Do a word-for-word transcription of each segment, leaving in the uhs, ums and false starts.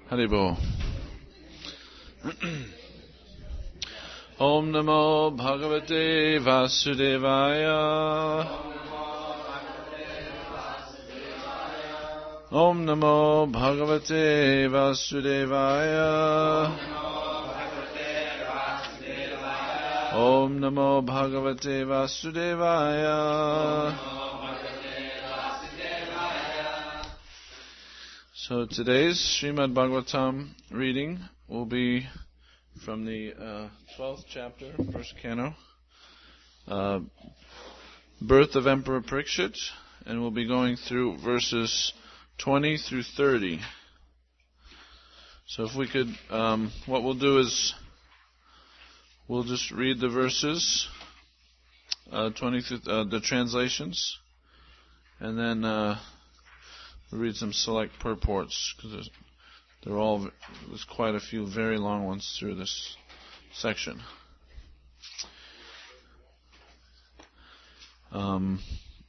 Haribo. Om Namo Bhagavate Vasudevaya. Om Namo Bhagavate Vasudevaya. Om Namo Bhagavate Vasudevaya. So today's Srimad Bhagavatam reading will be from the uh, twelfth chapter, first canto, uh, Birth of Emperor Parikshit, and we'll be going through verses twenty through thirty. So if we could, um, what we'll do is we'll just read the verses, uh, twenty through uh, the translations, and then uh, we'll read some select purports because they're all there's quite a few very long ones through this section. Um,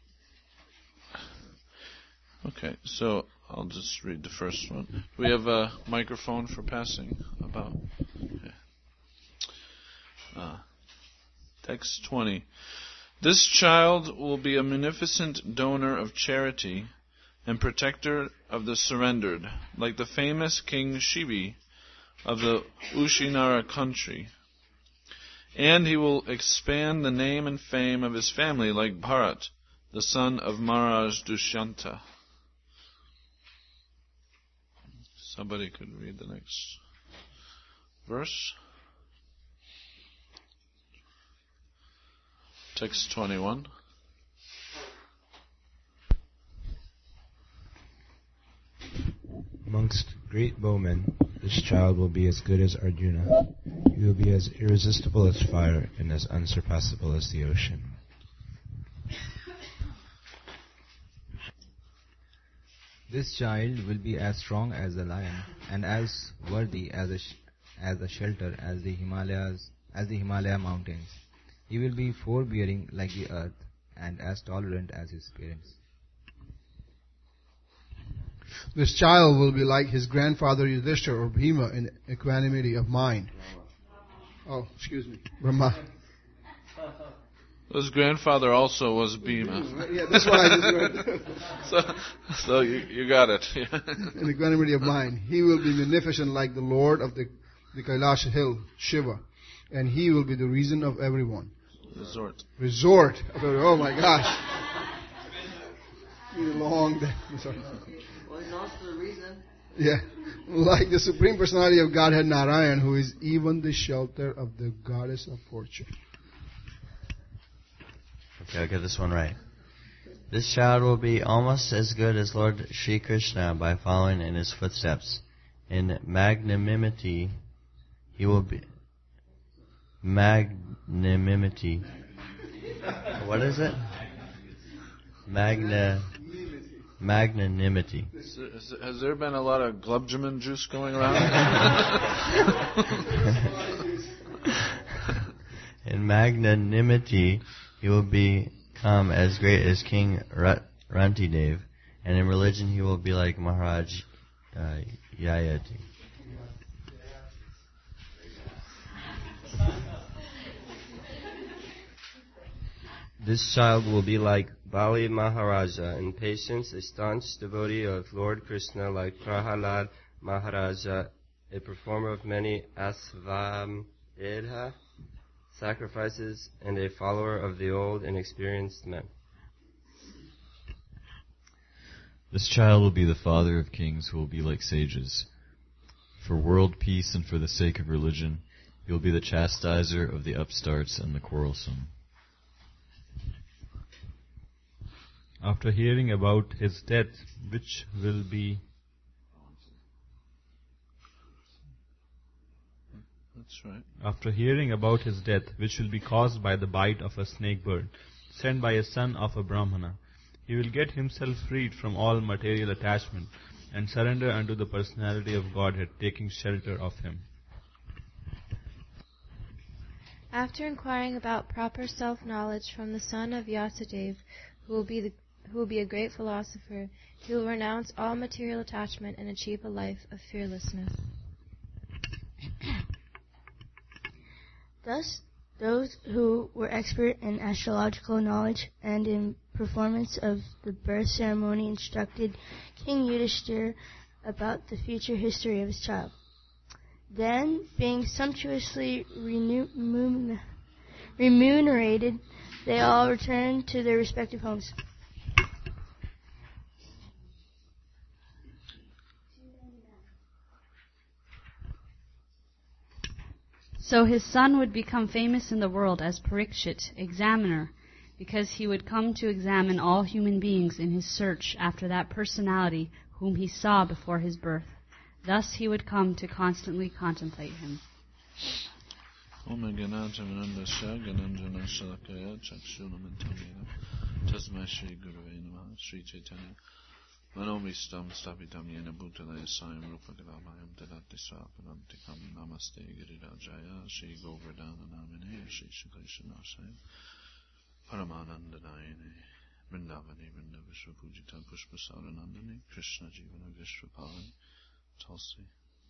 okay, so I'll just read the first one. Do we have a microphone for passing about? Okay. Uh, text twenty. This child will be a munificent donor of charity and protector of the surrendered, like the famous King Shivi of the Ushinara country. And he will expand the name and fame of his family like Bharat, the son of Maharaj Dushyanta. Somebody could read the next verse. Text twenty-one. Amongst great bowmen, this child will be as good as Arjuna. He will be as irresistible as fire and as unsurpassable as the ocean. This child will be as strong as the lion and as worthy as a sh- as a shelter as the Himalayas, as the Himalaya mountains. He will be forbearing like the earth and as tolerant as his parents. This child will be like his grandfather Yudhishthira or Bhima in equanimity of mind. Oh, excuse me, Brahma. His grandfather also was Bhima. Yeah, that's what I just read. so, so you, you got it. In equanimity of mind. He will be munificent like the Lord of the, the Kailash hill, Shiva. And he will be the reason of everyone. Resort. Resort. Oh my gosh. Long day. Sorry. Well, he knows the reason. Yeah. Like the Supreme Personality of Godhead Narayan, who is even the shelter of the Goddess of Fortune. Okay, I'll get this one right. This child will be almost as good as Lord Sri Krishna by following in his footsteps. In magnanimity, he will be... Magnanimity. What is it? Magna... Magnanimity. Is there, is there, has there been a lot of Glubjamin juice going around? In magnanimity, he will become as great as King Rantidev, and in religion he will be like Maharaj uh, Yayati. This child will be like Bali Maharaja in patience, a staunch devotee of Lord Krishna like Prahalad Maharaja, a performer of many asvamedha sacrifices, and a follower of the old and experienced men. This child will be the father of kings who will be like sages. For world peace and for the sake of religion, he will be the chastiser of the upstarts and the quarrelsome. After hearing about his death, which will be That's right. After hearing about his death, which will be caused by the bite of a snake bird, sent by a son of a Brahmana, he will get himself freed from all material attachment and surrender unto the personality of Godhead, taking shelter of him. After inquiring about proper self-knowledge from the son of Yasadev, who will be the who will be a great philosopher. He will renounce all material attachment and achieve a life of fearlessness. Thus, those who were expert in astrological knowledge and in performance of the birth ceremony instructed King Yudhishthira about the future history of his child. Then, being sumptuously remun- remunerated, they all returned to their respective homes. So his son would become famous in the world as Parikshit, examiner, because he would come to examine all human beings in his search after that personality whom he saw before his birth. Thus he would come to constantly contemplate him. Manomistam stapitam yena bhutale sayam rupagalamayam tadati swapanantikam namaste girirajaya Shri Govardhana namine Shri Shukaishanasaya Paramanandanayane Vrindavani Vrinda Vishwapujita Pushpasaranandani Krishna Jivana Vishwapalani Tulsi.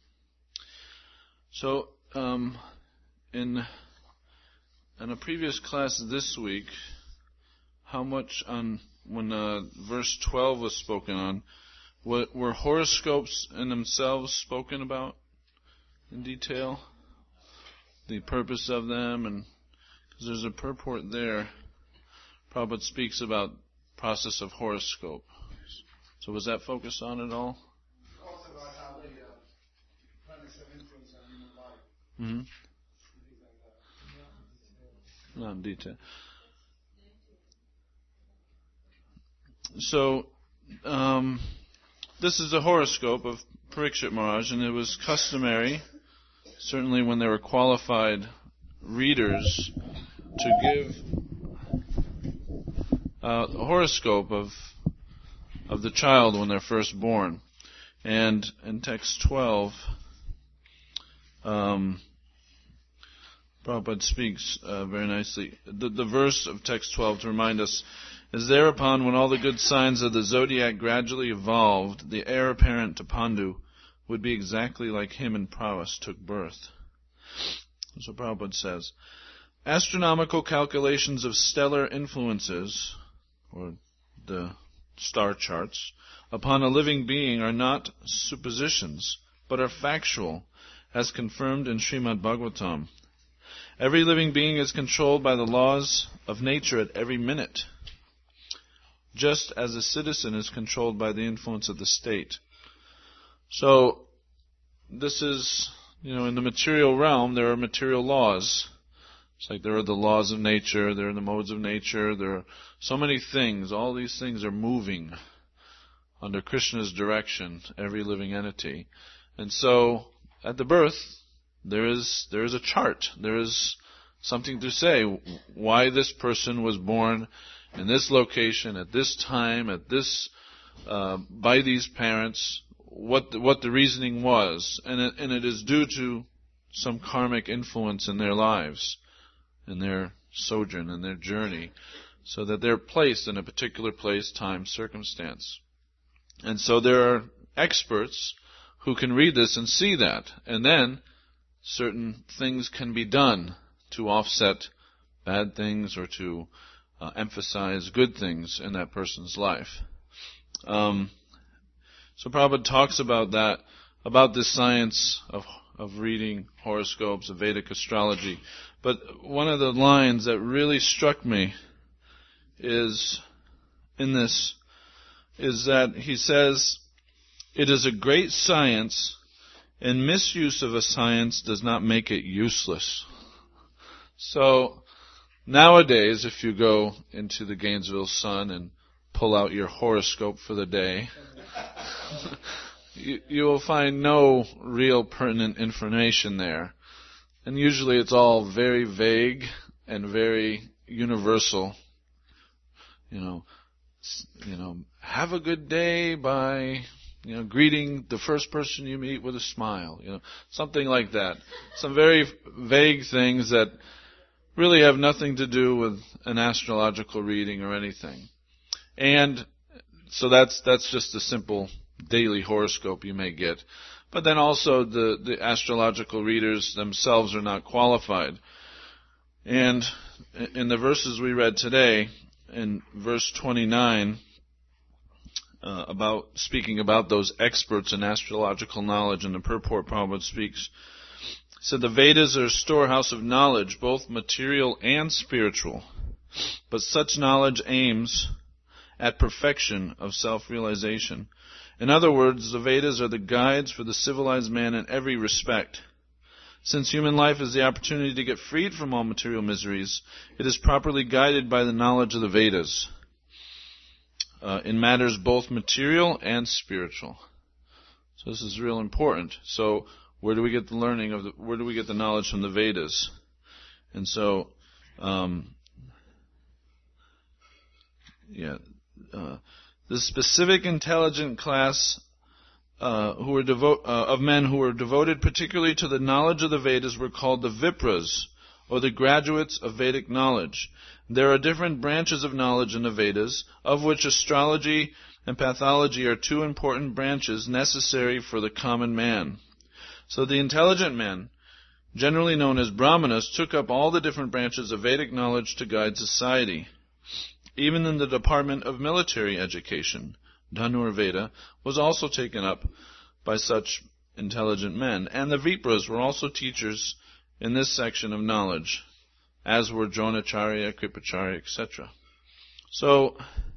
So, um, in, in a previous class this week, how much on when uh, verse twelve was spoken on, what, were horoscopes in themselves spoken about in detail? The purpose of them, and because there's a purport there, Prabhupada speaks about process of horoscope. So was that focused on at all? Also about how the uh, planets have influence on human life. Mm-hmm. Not in detail. So, um, this is the horoscope of Parikshit Maharaj, and it was customary, certainly when there were qualified readers, to give uh, a horoscope of of the child when they're first born. And in text twelve, um, Prabhupada speaks uh, very nicely. The, the verse of text twelve to remind us is thereupon when all the good signs of the zodiac gradually evolved, the heir apparent to Pandu would be exactly like him in prowess took birth. So Prabhupada says, astronomical calculations of stellar influences, or the star charts, upon a living being are not suppositions, but are factual, as confirmed in Srimad Bhagavatam. Every living being is controlled by the laws of nature at every minute, just as a citizen is controlled by the influence of the state. So, this is, you know, in the material realm, there are material laws. It's like there are the laws of nature, there are the modes of nature, there are so many things. All these things are moving under Krishna's direction, every living entity. And so, at the birth, there is there is a chart. There is something to say why this person was born in this location, at this time, at this, uh, by these parents, what the, what the reasoning was. And it, and it is due to some karmic influence in their lives, in their sojourn, in their journey, so that they're placed in a particular place, time, circumstance. And so there are experts who can read this and see that. And then certain things can be done to offset bad things or to Uh, emphasize good things in that person's life. Um, so Prabhupada talks about that, about this science of of reading horoscopes, of Vedic astrology. But one of the lines that really struck me is in this, is that he says, it is a great science, and misuse of a science does not make it useless. So, nowadays, if you go into the Gainesville Sun and pull out your horoscope for the day, you, you will find no real pertinent information there. And usually it's all very vague and very universal. You know, you know, have a good day by, you know, greeting the first person you meet with a smile. You know, something like that. Some very vague things that really have nothing to do with an astrological reading or anything. And so that's that's just a simple daily horoscope you may get. But then also the, the astrological readers themselves are not qualified. And in the verses we read today, in verse twenty-nine, uh, about speaking about those experts in astrological knowledge, and the purport Prabhupada speaks, said the Vedas are a storehouse of knowledge, both material and spiritual. But such knowledge aims at perfection of self-realization. In other words, the Vedas are the guides for the civilized man in every respect. Since human life is the opportunity to get freed from all material miseries, it is properly guided by the knowledge of the Vedas uh, in matters both material and spiritual. So this is real important. So where do we get the learning of the, where do we get the knowledge from the Vedas? And so, um, yeah, uh, the specific intelligent class uh, who were devo- uh, of men who were devoted particularly to the knowledge of the Vedas were called the Vipras, or the graduates of Vedic knowledge. There are different branches of knowledge in the Vedas, of which astrology and pathology are two important branches necessary for the common man. So the intelligent men, generally known as Brahmanas, took up all the different branches of Vedic knowledge to guide society. Even in the department of military education, Dhanur Veda was also taken up by such intelligent men. And the Vipras were also teachers in this section of knowledge, as were Dronacharya, Kripacharya, et cetera. So,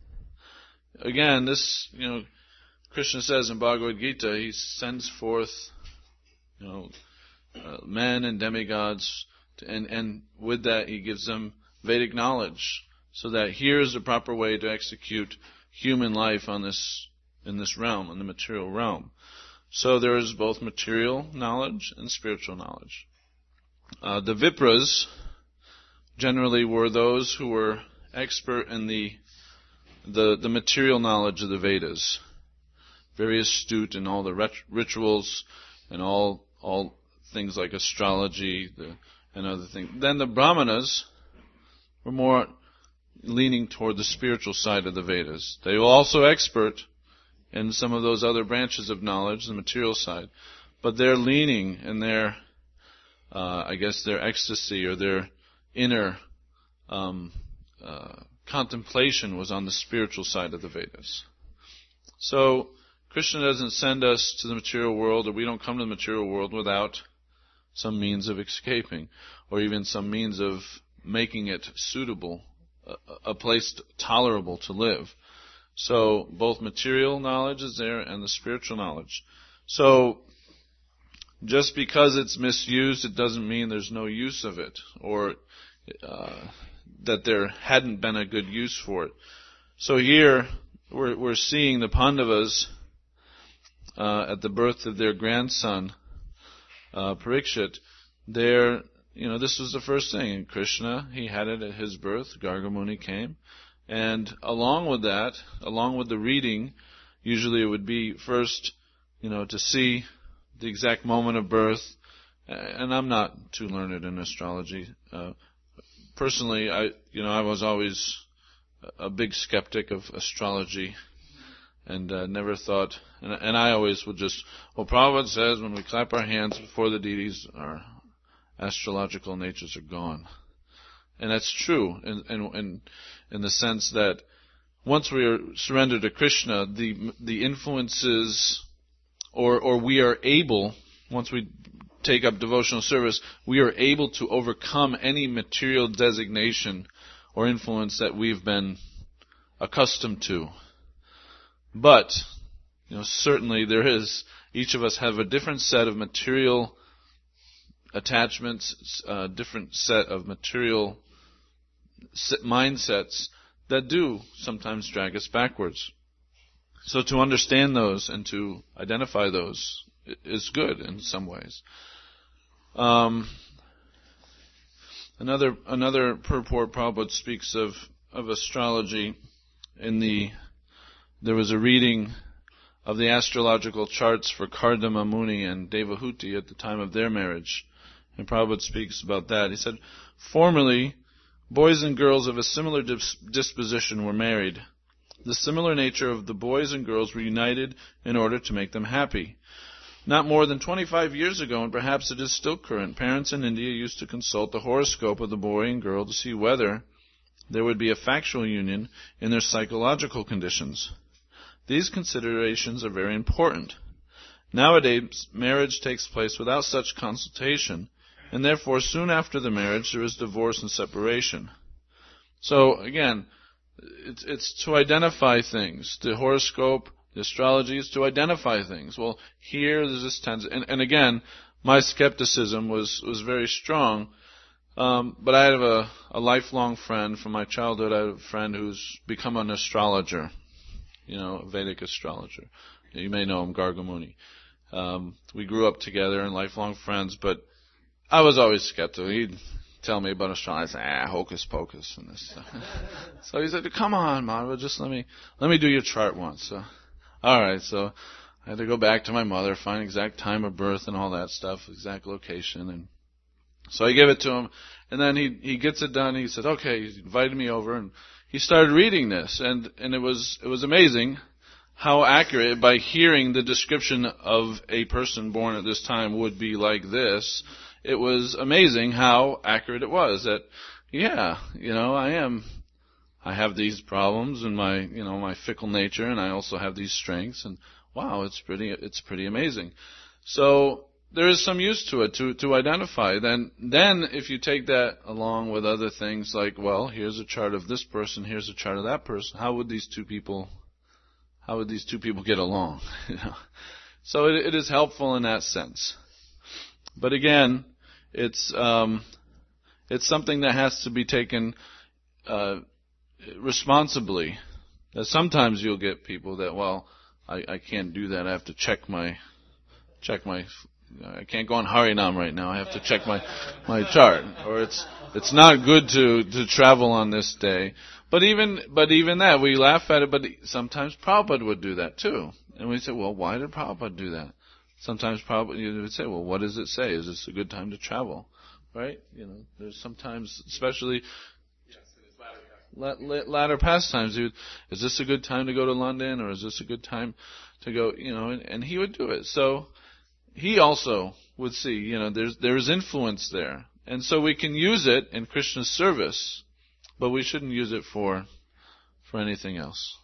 again, this, you know, Krishna says in Bhagavad Gita, he sends forth, you know, uh, men and demigods, to, and, and with that he gives them Vedic knowledge, so that here's the proper way to execute human life on this, in this realm, in the material realm. So there is both material knowledge and spiritual knowledge. Uh, the Vipras generally were those who were expert in the, the the material knowledge of the Vedas, very astute in all the ret- rituals and all all things like astrology the, and other things. Then the Brahmanas were more leaning toward the spiritual side of the Vedas. They were also expert in some of those other branches of knowledge, the material side, but their leaning and their, uh, I guess, their ecstasy or their inner um, uh, contemplation was on the spiritual side of the Vedas. So Krishna doesn't send us to the material world, or we don't come to the material world without some means of escaping, or even some means of making it suitable, a, a place tolerable to live. So both material knowledge is there and the spiritual knowledge. So just because it's misused, it doesn't mean there's no use of it, or uh, that there hadn't been a good use for it. So here we're, we're seeing the Pandavas uh, at the birth of their grandson, uh, Parikshit. They're, you know, this was the first thing. And Krishna, he had it at his birth. Garga Muni came. And along with that, along with the reading, usually it would be first, you know, to see the exact moment of birth. And I'm not too learned in astrology. Uh, personally, I, you know, I was always a big skeptic of astrology, and uh, never thought. And, and I always would just, well, Prabhupada says when we clap our hands before the deities, our astrological natures are gone. And that's true in, in, in, in the sense that once we are surrendered to Krishna, the the influences, or or we are able, once we take up devotional service, we are able to overcome any material designation or influence that we've been accustomed to. But, you know, certainly there is, each of us have a different set of material attachments, a different set of material mindsets that do sometimes drag us backwards. So to understand those and to identify those is good in some ways. Um, another another purport Prabhupada speaks of, of astrology in the, there was a reading of the astrological charts for Kardama Muni and Devahuti at the time of their marriage. And Prabhupada speaks about that. He said, formerly, boys and girls of a similar dis- disposition were married. The similar nature of the boys and girls were united in order to make them happy. Not more than twenty-five years ago, and perhaps it is still current, parents in India used to consult the horoscope of the boy and girl to see whether there would be a factual union in their psychological conditions. These considerations are very important. Nowadays, marriage takes place without such consultation, and therefore soon after the marriage there is divorce and separation. So, again, it's, it's to identify things. The horoscope, the astrology is to identify things. Well, here there's this tendency, and, and again, my skepticism was, was very strong, um, but I have a, a lifelong friend from my childhood. I have a friend who's become an astrologer, you know, a Vedic astrologer. You may know him, Gargamuni. Um, we grew up together and lifelong friends, but I was always skeptical. He'd tell me about astrology. I'd say, ah, hocus pocus and this stuff. So he said, come on, Madhava, just let me, let me do your chart once. So, alright, so I had to go back to my mother, find exact time of birth and all that stuff, exact location, and so I gave it to him, and then he, he gets it done, he said, okay, he invited me over, and he started reading this, and, and it was, it was amazing how accurate, by hearing the description of a person born at this time would be like this, it was amazing how accurate it was, that, yeah, you know, I am, I have these problems and my, you know, my fickle nature, and I also have these strengths, and wow, it's pretty, it's pretty amazing. So, there is some use to it, to, to identify. Then, then if you take that along with other things like, well, here's a chart of this person, here's a chart of that person, how would these two people, how would these two people get along? You know? So it, it is helpful in that sense. But again, it's, um, it's something that has to be taken, uh, responsibly. That sometimes you'll get people that, well, I, I can't do that, I have to check my, check my, I can't go on Harinam right now. I have to check my, my chart. Or it's, it's not good to, to travel on this day. But even, but even that, we laugh at it, but sometimes Prabhupada would do that too. And we say, well, why did Prabhupada do that? Sometimes Prabhupada, you would say, well, what does it say? Is this a good time to travel? Right? You know, there's sometimes, especially, latter pastimes, is this a good time to go to London, or is this a good time to go, you know, and, and he would do it. So, he also would see, you know, there's there is influence there. And so we can use it in Krishna's service, but we shouldn't use it for for anything else.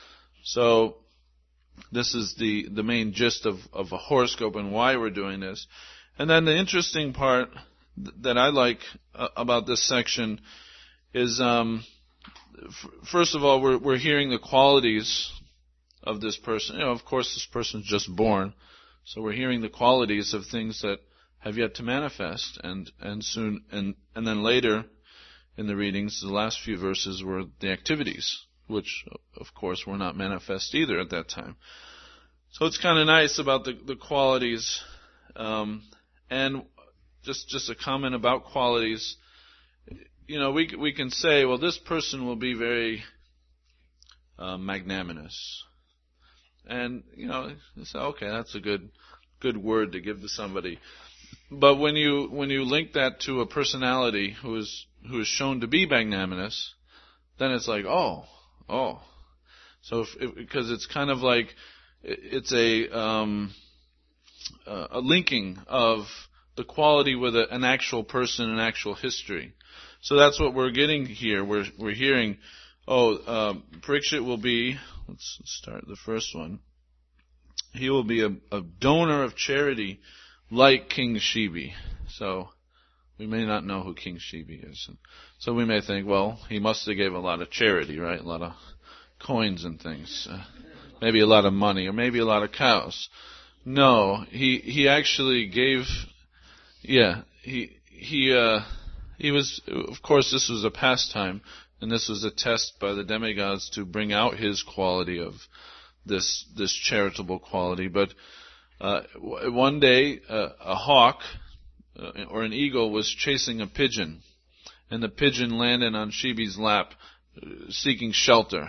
So this is the, the main gist of, of a horoscope and why we're doing this. And then the interesting part th- that I like uh, about this section is, um, f- first of all, we're we're hearing the qualities of this person. You know, of course, this person's just born. So we're hearing the qualities of things that have yet to manifest, and, and soon, and, and then later in the readings, the last few verses were the activities, which of course were not manifest either at that time. So it's kind of nice about the, the qualities, um, and just, just a comment about qualities. You know, we, we can say, well, this person will be very, uh, magnanimous. And, you know, you say, okay, that's a good, good word to give to somebody. But when you, when you link that to a personality who is, who is shown to be magnanimous, then it's like, oh, oh. So if, if, because it's kind of like, it's a, um, uh, a linking of the quality with a, an actual person, an actual history. So that's what we're getting here. We're, we're hearing, oh, uh, Parikshit will be, let's start the first one. He will be a, a donor of charity like King Shibi. So we may not know who King Shibi is. So we may think, well, he must have gave a lot of charity, right? A lot of coins and things. Uh, maybe a lot of money, or maybe a lot of cows. No, he he actually gave, yeah, he he uh, he was, of course, this was a pastime. And this was a test by the demigods to bring out his quality of this this charitable quality. But uh, w- one day, uh, a hawk uh, or an eagle was chasing a pigeon, and the pigeon landed on Shibi's lap, uh, seeking shelter.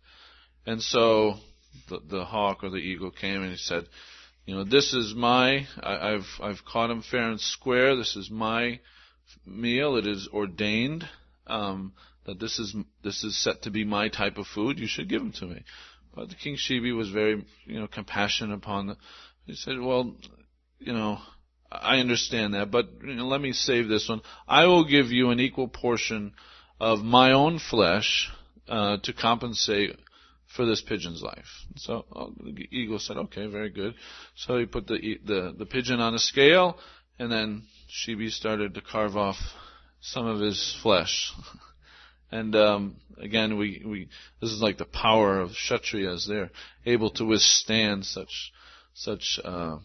And so the, the hawk or the eagle came and he said, "You know, this is my. I, I've I've caught him fair and square. This is my meal. It is ordained." Um, that this is this is set to be my type of food. You should give them to me. But the King Shibi was very, you know, compassionate upon the. He said, well, you know, I understand that, but you know, let me save this one. I will give you an equal portion of my own flesh uh, to compensate for this pigeon's life. So uh, the eagle said, okay, very good. So he put the the the pigeon on a scale, and then Shibi started to carve off some of his flesh. And um, again, we, we this is like the power of Kshatriyas. They're able to withstand such such uh,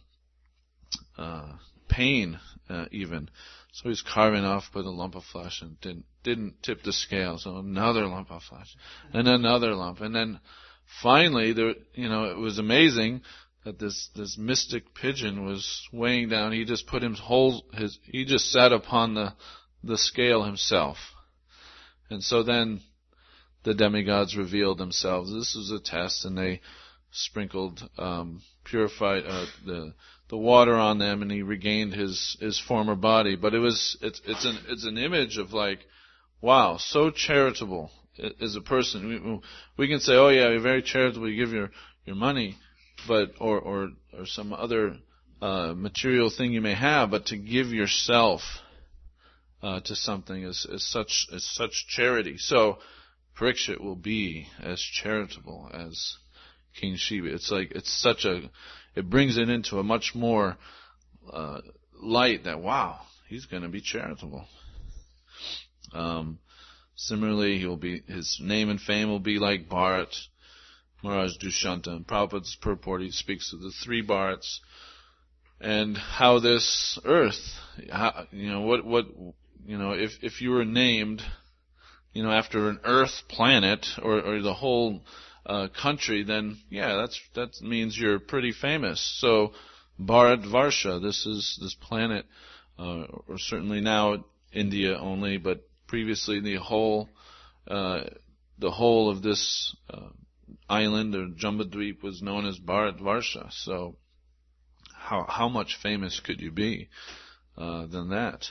uh, pain, uh, even. So he's carving off with a lump of flesh and didn't didn't tip the scale. So another lump of flesh, and another lump, and then finally, there, you know, it was amazing that this this mystic pigeon was weighing down. He just put him whole his he just sat upon the the scale himself. And so then the demigods revealed themselves. This was a test, and they sprinkled, um, purified uh, the the water on them, and he regained his, his former body. But it was it's it's an it's an image of like, wow, so charitable as a person. We, we can say, oh yeah, you're very charitable. You give your, your money, but or or or some other uh, material thing you may have, but to give yourself Uh, to something is, is such is such charity. So Parikshit will be as charitable as King Shibi. It's like it's such a it brings it into a much more uh, light that wow, he's going to be charitable. Um, similarly, he will be his name and fame will be like Bharat, Maharaj Dushyanta. And Prabhupada's purport, he speaks of the three Bharats and how this earth, how, you know, what what. You know, if if you were named, you know, after an Earth planet or, or the whole uh, country, then yeah, that's that means you're pretty famous. So, Bharatvarsha, this is this planet, uh, or certainly now India only, but previously the whole uh, the whole of this uh, island or Jambudweep was known as Bharatvarsha. So, how how much famous could you be uh, than that?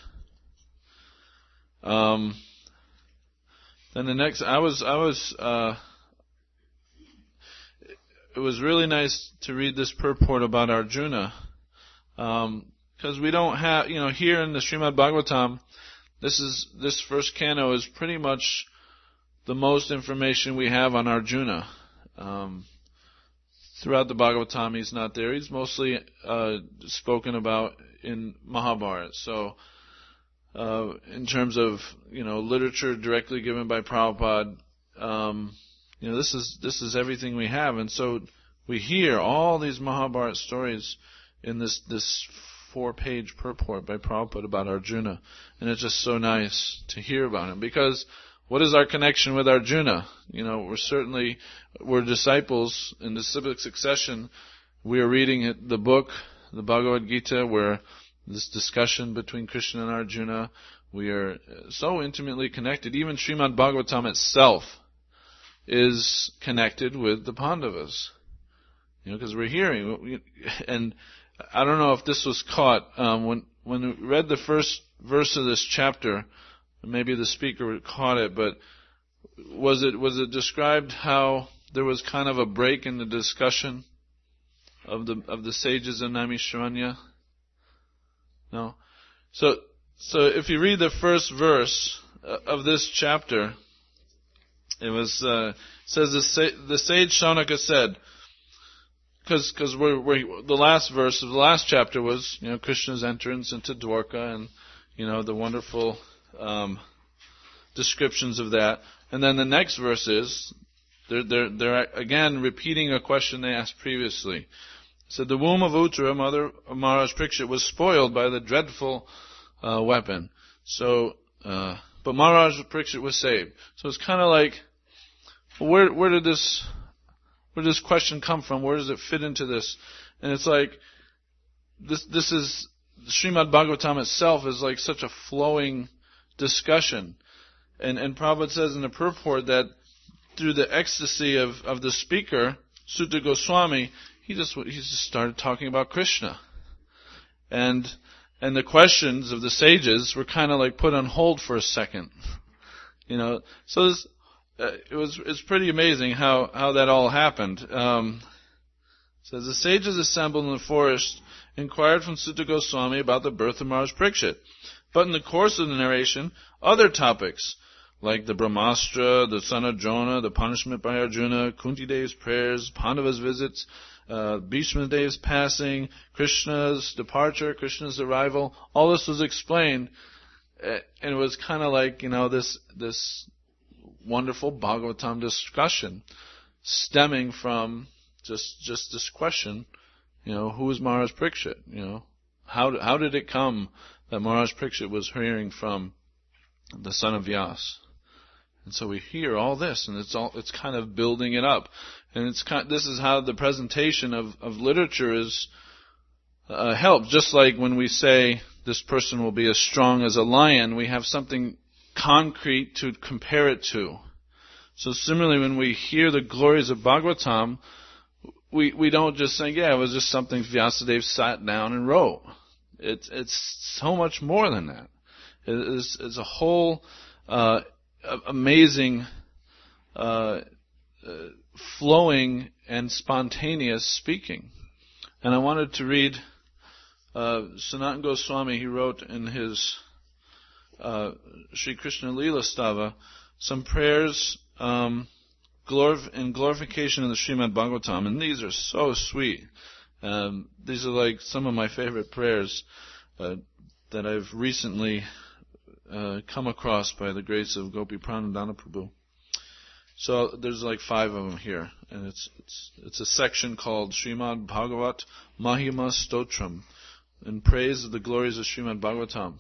Um, then the next, I was, I was, uh, it was really nice to read this purport about Arjuna, um, because we don't have, you know, here in the Srimad Bhagavatam, this is, this first canto is pretty much the most information we have on Arjuna. Um, throughout the Bhagavatam, he's not there. He's mostly, uh, spoken about in Mahabharata. So, Uh, in terms of, you know, literature directly given by Prabhupada, um, you know, this is, this is everything we have. And so we hear all these Mahabharata stories in this, this four-page purport by Prabhupada about Arjuna. And it's just so nice to hear about him. Because what is our connection with Arjuna? You know, we're certainly, we're disciples in the civic succession. We are reading it, the book, the Bhagavad Gita, where this discussion between Krishna and Arjuna, we are so intimately connected. Even Srimad Bhagavatam itself is connected with the Pandavas. You know, because we're hearing, and I don't know if this was caught, um, when, when we read the first verse of this chapter, maybe the speaker caught it, but was it, was it described how there was kind of a break in the discussion of the, of the sages in Naimisharanya? No. So, so if you read the first verse of this chapter, it was, uh, it says the, sa- the sage Shaunaka said, cause, cause we're, we're, the last verse of the last chapter was, you know, Krishna's entrance into Dwarka and, you know, the wonderful, um, descriptions of that. And then the next verse is, they're, they're, they're again repeating a question they asked previously. So the womb of Uttara, mother of Maharaj Parikshit, was spoiled by the dreadful uh, weapon. So, uh, but Maharaj Parikshit was saved. So it's kind of like, well, where where did this where did this question come from? Where does it fit into this? And it's like this this is Srimad Bhagavatam itself is like such a flowing discussion, and and Prabhupada says in the purport that through the ecstasy of of the speaker, Sutta Goswami, He just he just started talking about Krishna, and and the questions of the sages were kind of like put on hold for a second, You know, so this, uh, it was it's pretty amazing how, how that all happened. Um, it says, the sages assembled in the forest inquired from Sutta Goswami about the birth of Maharaj Parikshit. But in the course of the narration, other topics, like the Brahmastra, the son of Jonah, the punishment by Arjuna, Kunti Devi's prayers, Pandava's visits, uh, Bhishma Dev's passing, Krishna's departure, Krishna's arrival, all this was explained, uh, and it was kind of like, you know, this this wonderful Bhagavatam discussion stemming from just just this question, you know, who is Maharaj Parikshit? You know, how how did it come that Maharaj Parikshit was hearing from the son of Vyas? And so we hear all this, and it's all it's kind of building it up, and it's kind, this is how the presentation of, of literature is uh, helped. Just like when we say this person will be as strong as a lion, we have something concrete to compare it to. So similarly, when we hear the glories of Bhagavatam, we we don't just think, yeah, it was just something Vyasadeva sat down and wrote. It's it's so much more than that. It's, it's a whole uh, amazing, uh, uh, flowing and spontaneous speaking. And I wanted to read uh, Sanatana Goswami. He wrote in his uh, Sri Krishna Leela Stava some prayers um, glorif- in glorification of the Srimad Bhagavatam, and these are so sweet. Um, these are like some of my favorite prayers uh, that I've recently Uh, come across by the grace of Gopi Pranadana Prabhu. So there's like five of them here, and it's it's it's a section called Srimad Bhagavat Mahima Stotram, in praise of the glories of Srimad Bhagavatam.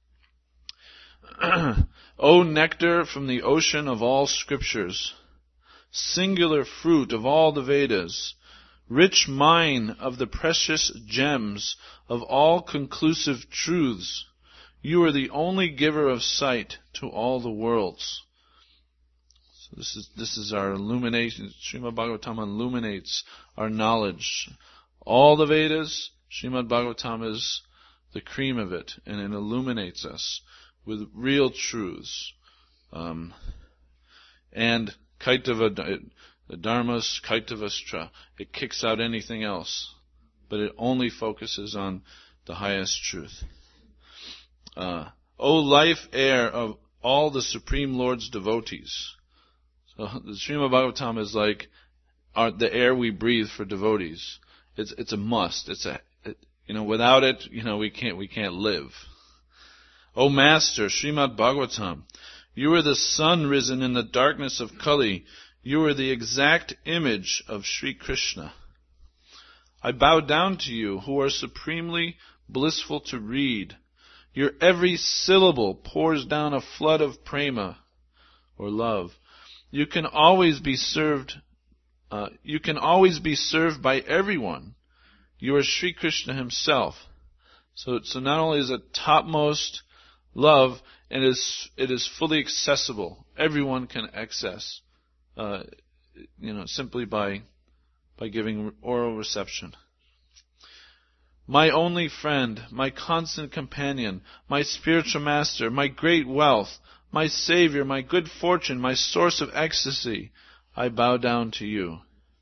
O nectar from the ocean of all scriptures, singular fruit of all the Vedas, rich mine of the precious gems of all conclusive truths, you are the only giver of sight to all the worlds. So this is this is our illumination. Srimad Bhagavatam illuminates our knowledge. All the Vedas, Srimad Bhagavatam is the cream of it, and it illuminates us with real truths. Um, and Kaitava, the Dharmas, Kaitavastra, it kicks out anything else, but it only focuses on the highest truth. Uh, O life air of all the Supreme Lord's devotees. So the Srimad Bhagavatam is like our, the air we breathe for devotees. It's it's a must. It's a it, you know without it you know we can't we can't live. O Master Srimad Bhagavatam, you are the sun risen in the darkness of Kali. You are the exact image of Sri Krishna. I bow down to you, who are supremely blissful to read. Your every syllable pours down a flood of prema, or love. You can always be served. Uh, you can always be served by everyone. You are Sri Krishna Himself. So, so not only is it topmost love, and it is it is fully accessible. Everyone can access, uh, you know, simply by by giving oral reception. My only friend, my constant companion, my spiritual master, my great wealth, my savior, my good fortune, my source of ecstasy, I bow down to you.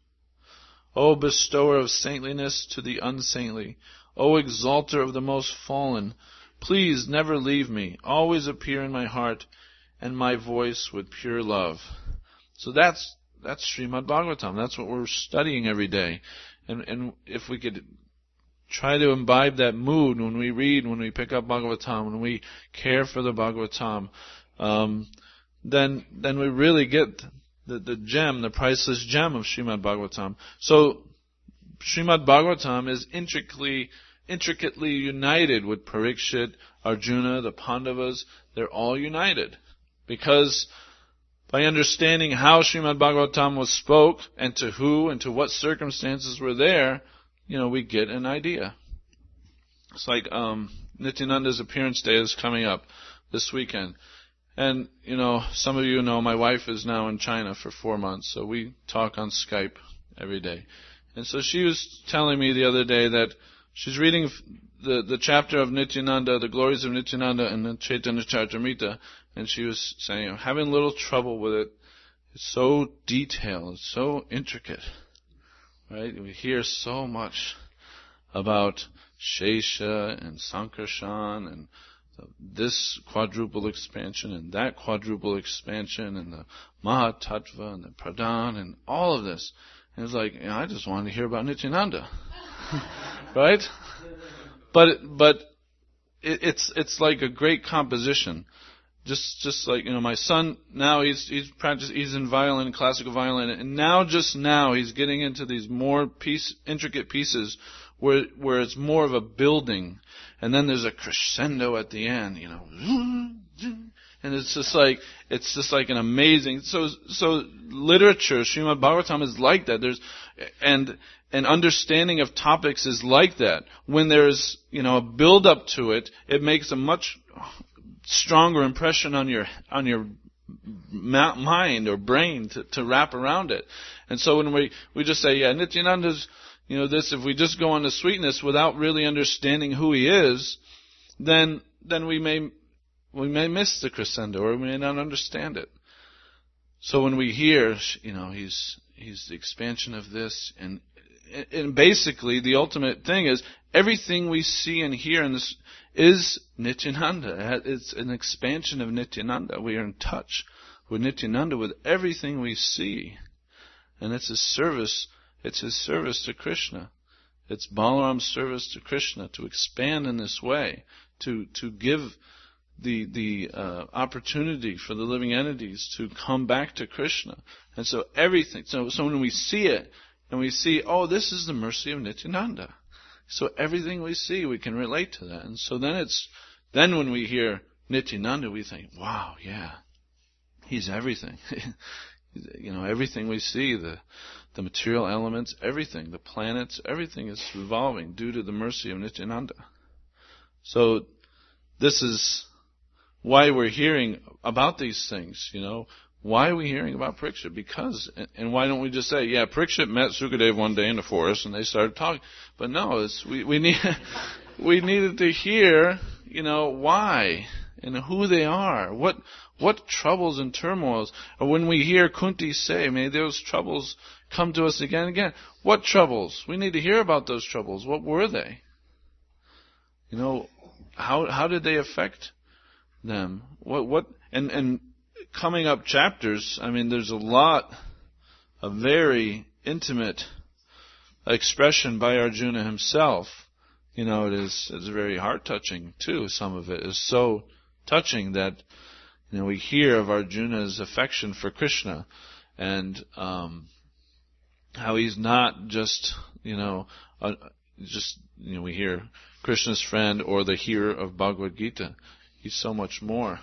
O bestower of saintliness to the unsaintly, O exalter of the most fallen, please never leave me, always appear in my heart and my voice with pure love. So that's that's Srimad Bhagavatam. That's what we're studying every day. And and if we could try to imbibe that mood when we read, when we pick up Bhagavatam, when we care for the Bhagavatam, um, then then we really get the, the gem, the priceless gem of Srimad Bhagavatam. So Srimad Bhagavatam is intricately intricately united with Parikshit, Arjuna, the Pandavas. They're all united because by understanding how Srimad Bhagavatam was spoke and to who and to what circumstances were there, you know, we get an idea. It's like um, Nityananda's appearance day is coming up this weekend. And, you know, some of you know my wife is now in China for four months, so we talk on Skype every day. And so she was telling me the other day that she's reading the, the chapter of Nityananda, the glories of Nityananda and the Chaitanya Charitamrita, and she was saying, I'm having a little trouble with it. It's so detailed, it's so intricate. Right? We hear so much about Shesha and Sankarshan and this quadruple expansion and that quadruple expansion and the Mahatattva and the Pradhan and all of this. And it's like, you know, I just wanted to hear about Nityananda. Right? But but it, it's it's like a great composition. Just just like, you know, my son now he's he's practicing he's in violin, classical violin, and now just now he's getting into these more piece intricate pieces where where it's more of a building, and then there's a crescendo at the end, you know. And it's just like it's just like an amazing so so literature, Srimad Bhagavatam is like that. There's and and understanding of topics is like that. When there's, you know, a build up to it, it makes a much stronger impression on your on your mind or brain to, to wrap around it. And so when we we just say, yeah, Nityananda's, you know, this, if we just go on to sweetness without really understanding who he is, then then we may we may miss the crescendo or we may not understand it. So when we hear, you know, he's he's the expansion of this, and and basically the ultimate thing is everything we see and hear in this is Nityananda. It's an expansion of Nityananda. We are in touch with Nityananda with everything we see. And it's his service, it's his service to Krishna. It's Balaram's service to Krishna to expand in this way, to to give the the uh, opportunity for the living entities to come back to Krishna. And so everything, so, so when we see it, and we see, oh, this is the mercy of Nityananda. So everything we see, we can relate to that. And so then it's, then when we hear Nityananda, we think, wow, yeah, he's everything. You know, everything we see, the the material elements, everything, the planets, everything is revolving due to the mercy of Nityananda. So this is why we're hearing about these things, you know. Why are we hearing about Parikshit? Because, and why don't we just say, yeah, Parikshit met Sukadeva one day in the forest and they started talking. But no, it's, we, we need, we needed to hear, you know, why and who they are. What, what troubles and turmoils. Or when we hear Kunti say, may those troubles come to us again and again. What troubles? We need to hear about those troubles. What were they? You know, how, how did they affect them? What, what, and, and, coming up chapters, I mean, there's a lot of very intimate expression by Arjuna himself. You know, it is it's very heart-touching, too. Some of it is so touching that, you know, we hear of Arjuna's affection for Krishna and um, how he's not just, you know, uh, just, you know, we hear Krishna's friend or the hearer of Bhagavad Gita. He's so much more.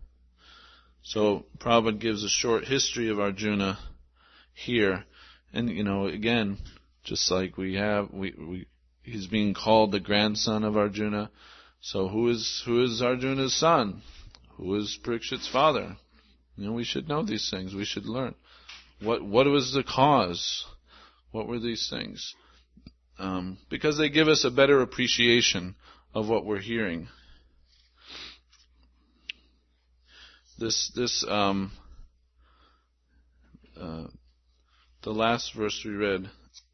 So Prabhupada gives a short history of Arjuna here. And, you know, again, just like we have, we, we he's being called the grandson of Arjuna. So who is who is Arjuna's son? Who is Parikshit's father? You know, we should know these things. We should learn. What what was the cause? What were these things? Um, because they give us a better appreciation of what we're hearing. This, this, um, uh, the last verse we read,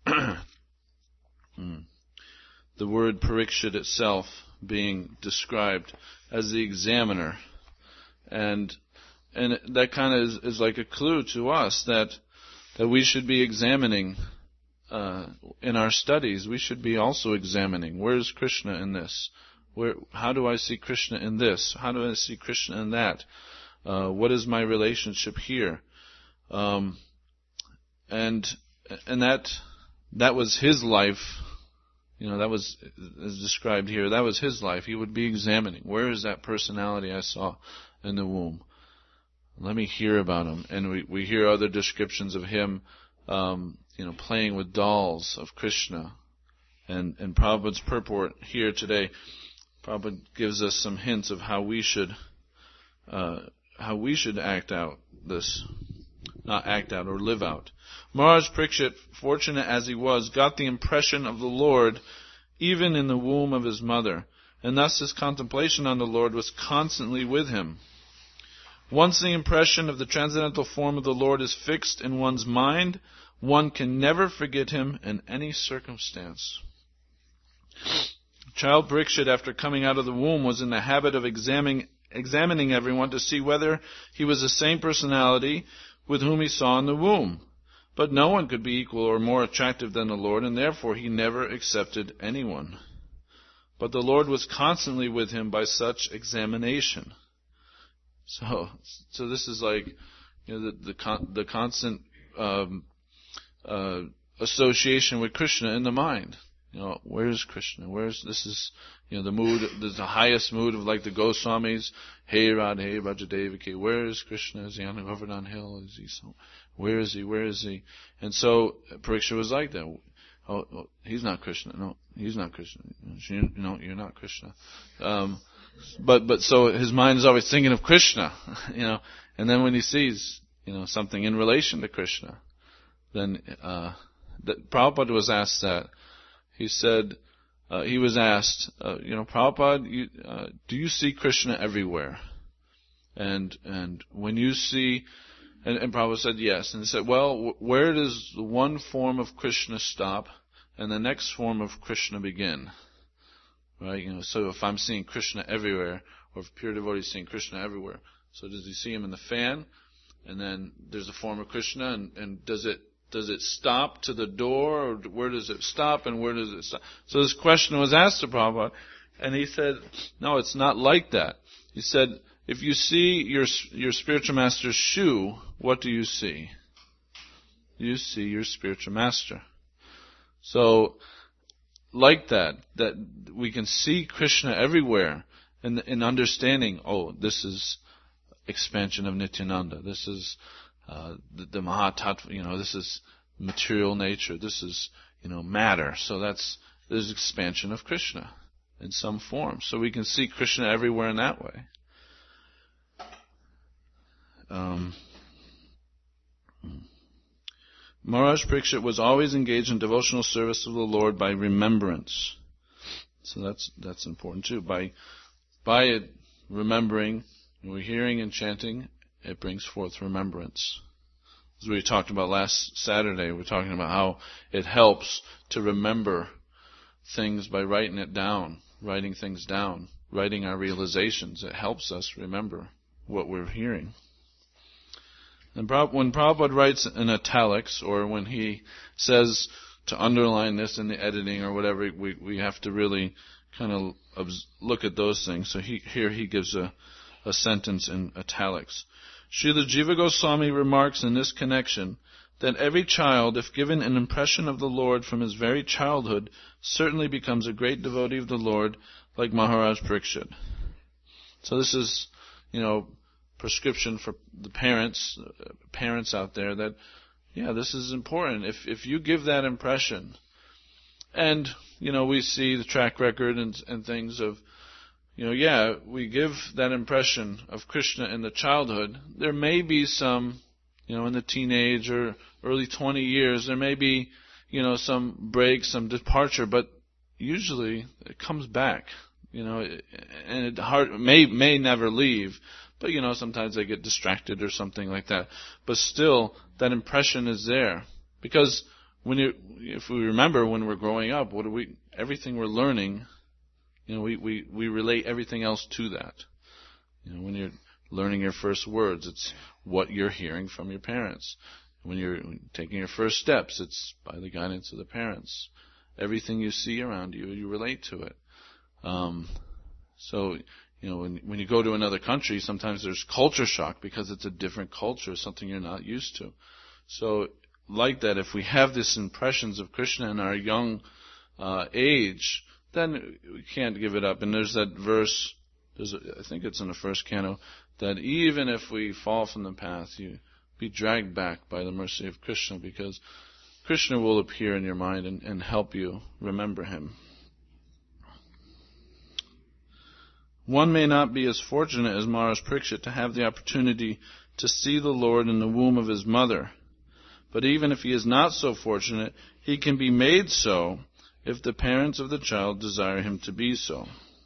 the word Parikshit itself being described as the examiner, and and that kind of is, is like a clue to us that that we should be examining uh, in our studies. We should be also examining, where is Krishna in this? Where, how do I see Krishna in this? How do I see Krishna in that? Uh, what is my relationship here? Um, and and that that was his life. You know, that was as described here. That was his life. He would be examining, where is that personality I saw in the womb? Let me hear about him. And we, we hear other descriptions of him, um, you know, playing with dolls of Krishna. And and Prabhupada's purport here today, Prabhupada gives us some hints of how we should. Uh, how we should act out this, not act out or live out. Maharaj Parikshit, fortunate as he was, got the impression of the Lord even in the womb of his mother, and thus his contemplation on the Lord was constantly with him. Once the impression of the transcendental form of the Lord is fixed in one's mind, one can never forget him in any circumstance. Child Parikshit, after coming out of the womb, was in the habit of examining, examining everyone to see whether he was the same personality with whom he saw in the womb. But no one could be equal or more attractive than the Lord, and therefore he never accepted anyone. But the Lord was constantly with him by such examination. So, so this is like, you know, the the, con, the constant um, uh, association with Krishna in the mind. You know, where is Krishna? Where's this is, you know, the mood, there's the highest mood of like the Goswamis. Hey Radha, hey Brajadevaki, where is Krishna? Is he on the Govardhan Hill? Is he so? Where is he? Where is he? And so Parikshit was like that. Oh, oh, he's not Krishna. No, he's not Krishna. You know, you're not Krishna. Um, but but so his mind is always thinking of Krishna, you know. And then when he sees, you know, something in relation to Krishna, then uh, that Prabhupada was asked that. He said, uh, he was asked, uh, you know, Prabhupada, you, uh, do you see Krishna everywhere? And and when you see, and, and Prabhupada said yes. And he said, well, w- where does one form of Krishna stop and the next form of Krishna begin? Right? You know, so if I'm seeing Krishna everywhere, or if pure devotee is seeing Krishna everywhere, so does he see him in the fan? And then there's a form of Krishna, and, and does it Does it stop to the door, or where does it stop, and where does it stop? So this question was asked to Prabhupada, and he said, no, it's not like that. He said, if you see your your spiritual master's shoe, what do you see? You see your spiritual master. So, like that, that we can see Krishna everywhere, in, in understanding, oh, this is expansion of Nityananda, this is Uh, the, the Mahatattva, you know, this is material nature, this is, you know, matter. So that's, there's expansion of Krishna in some form. So we can see Krishna everywhere in that way. Um, Maharaj Parikshit was always engaged in devotional service to the Lord by remembrance. So that's, that's important too. By, by it, remembering, we're hearing and chanting, it brings forth remembrance. As we talked about last Saturday, we're talking about how it helps to remember things by writing it down, writing things down, writing our realizations. It helps us remember what we're hearing. And when Prabhupada writes in italics, or when he says to underline this in the editing or whatever, we, we have to really kind of look at those things. So he, here he gives a, a sentence in italics. Srila Jiva Goswami remarks in this connection that every child, if given an impression of the Lord from his very childhood, certainly becomes a great devotee of the Lord, like Maharaj Parikshit. So this is, you know, prescription for the parents, uh, parents out there that, yeah, this is important. If if you give that impression, and, you know, we see the track record and, and things of, you know, yeah, we give that impression of Krishna in the childhood. There may be some, you know, in the teenage or early twenty years, there may be, you know, some break, some departure, but usually it comes back, you know, and it hard, may may never leave, but, you know, sometimes they get distracted or something like that. But still, that impression is there. Because when you, if we remember when we're growing up, what are we, everything we're learning, you know, we, we, we relate everything else to that. You know, when you're learning your first words, it's what you're hearing from your parents. When you're taking your first steps, it's by the guidance of the parents. Everything you see around you, you relate to it. Um, so, you know, when, when you go to another country, sometimes there's culture shock because it's a different culture, something you're not used to. So, like that, if we have these impressions of Krishna in our young uh, age, then we can't give it up. And there's that verse, there's a, I think it's in the first canto, that even if we fall from the path, you be dragged back by the mercy of Krishna, because Krishna will appear in your mind and, and help you remember him. One may not be as fortunate as Maharaj Parikshit to have the opportunity to see the Lord in the womb of his mother. But even if he is not so fortunate, he can be made so if the parents of the child desire him to be so.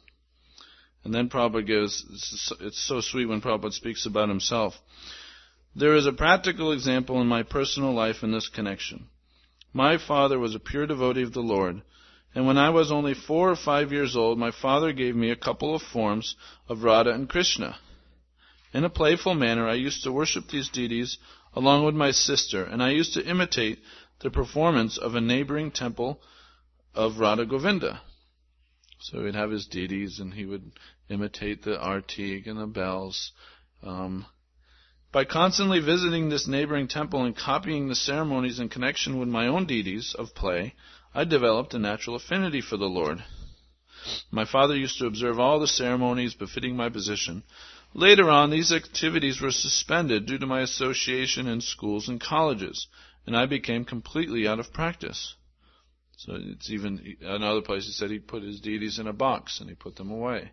And then Prabhupada gives, it's so sweet when Prabhupada speaks about himself. There is a practical example in my personal life in this connection. My father was a pure devotee of the Lord, and when I was only four or five years old, my father gave me a couple of forms of Radha and Krishna. In a playful manner, I used to worship these deities along with my sister, and I used to imitate the performance of a neighboring temple of Radha Govinda. So he'd have his deities, and he would imitate the artig and the bells. Um, by constantly visiting this neighboring temple and copying the ceremonies in connection with my own deities of play, I developed a natural affinity for the Lord. My father used to observe all the ceremonies befitting my position. Later on, these activities were suspended due to my association in schools and colleges, and I became completely out of practice. So it's even, another place he said he put his deities in a box and he put them away.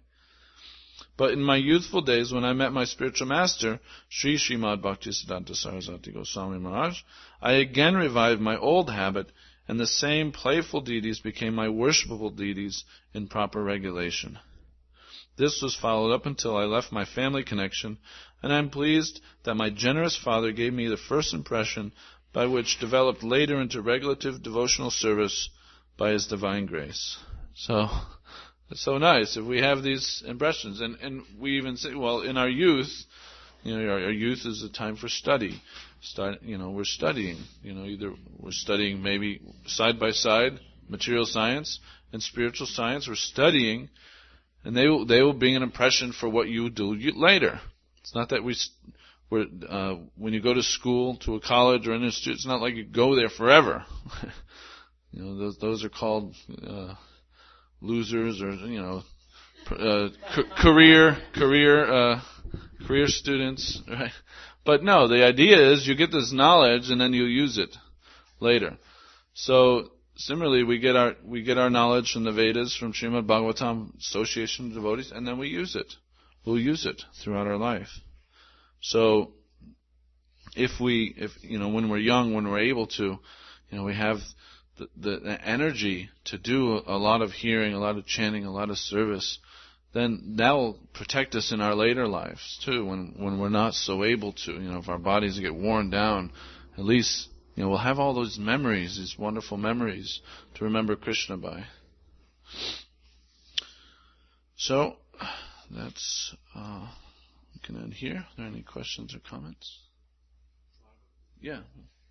But in my youthful days, when I met my spiritual master, Sri Srimad Bhaktisiddhanta Saraswati Goswami Maharaj, I again revived my old habit, and the same playful deities became my worshipable deities in proper regulation. This was followed up until I left my family connection, and I am pleased that my generous father gave me the first impression by which developed later into regulative devotional service by his divine grace. So, it's so nice if we have these impressions. And, and we even say, well, in our youth, you know, our, our youth is a time for study. Start, you know, we're studying. You know, either we're studying maybe side by side material science and spiritual science. We're studying, and they will, they will bring an impression for what you do later. It's not that we... Where, uh, when you go to school, to a college or an institute, it's not like you go there forever. you know, those those are called uh, losers, or you know, uh, c- career career uh, career students, right? But no, the idea is you get this knowledge and then you use it later. So similarly, we get our we get our knowledge from the Vedas, from Srimad Bhagavatam, Association of Devotees, and then we use it. We'll use it throughout our life. So, if we, if you know, when we're young, when we're able to, you know, we have the, the, the energy to do a lot of hearing, a lot of chanting, a lot of service, then that will protect us in our later lives too. When when we're not so able to, you know, if our bodies get worn down, at least you know we'll have all those memories, these wonderful memories to remember Krishna by. So, that's. Uh, We can end here. Are there any questions or comments? Yeah.